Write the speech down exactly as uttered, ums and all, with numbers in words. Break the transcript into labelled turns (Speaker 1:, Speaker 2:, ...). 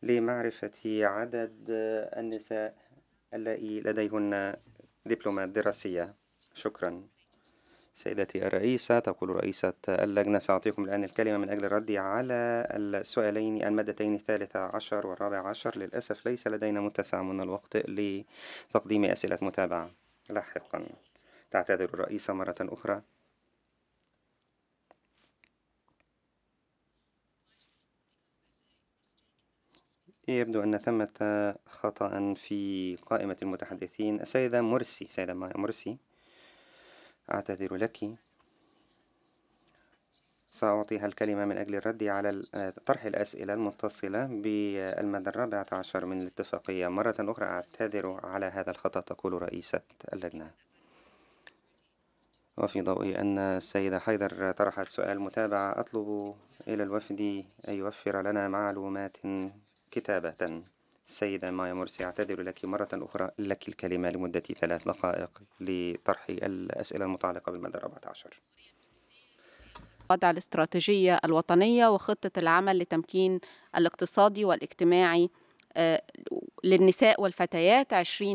Speaker 1: لمعرفة عدد النساء اللائي لديهن دبلومات دراسية. شكرا. سيدتي الرئيسة، تقول رئيسة اللجنة: سأعطيكم الآن الكلمة من أجل الرد على السؤالين المادتين الثالثة عشر والرابع عشر. للأسف ليس لدينا متسع من الوقت لتقديم أسئلة متابعة لاحقا. تعتذر الرئيسة مرة أخرى. يبدو أن ثمة خطأ في قائمة المتحدثين. السيدة مرسي، سيدة مايا مرسي، أعتذر لك. سأعطيها الكلمة من أجل الرد على ال- طرح الأسئلة المتصلة بالمادة الرابعة عشر من الاتفاقية. مرة أخرى أعتذر على هذا الخطأ، تقول رئيسة اللجنة. وفي ضوء أن السيدة حيدر طرحت سؤال متابعة، أطلب إلى الوفد أن يوفر لنا معلومات كتابة. السيدة مايا مرسي، أعتذر لك مرة أخرى، لك الكلمة لمدة ثلاث دقائق لطرح الأسئلة المتعلقة بالمادة الرابعة عشر.
Speaker 2: وضع الاستراتيجية الوطنية وخطة العمل لتمكين الاقتصادي والاجتماعي آه، للنساء والفتيات عشرين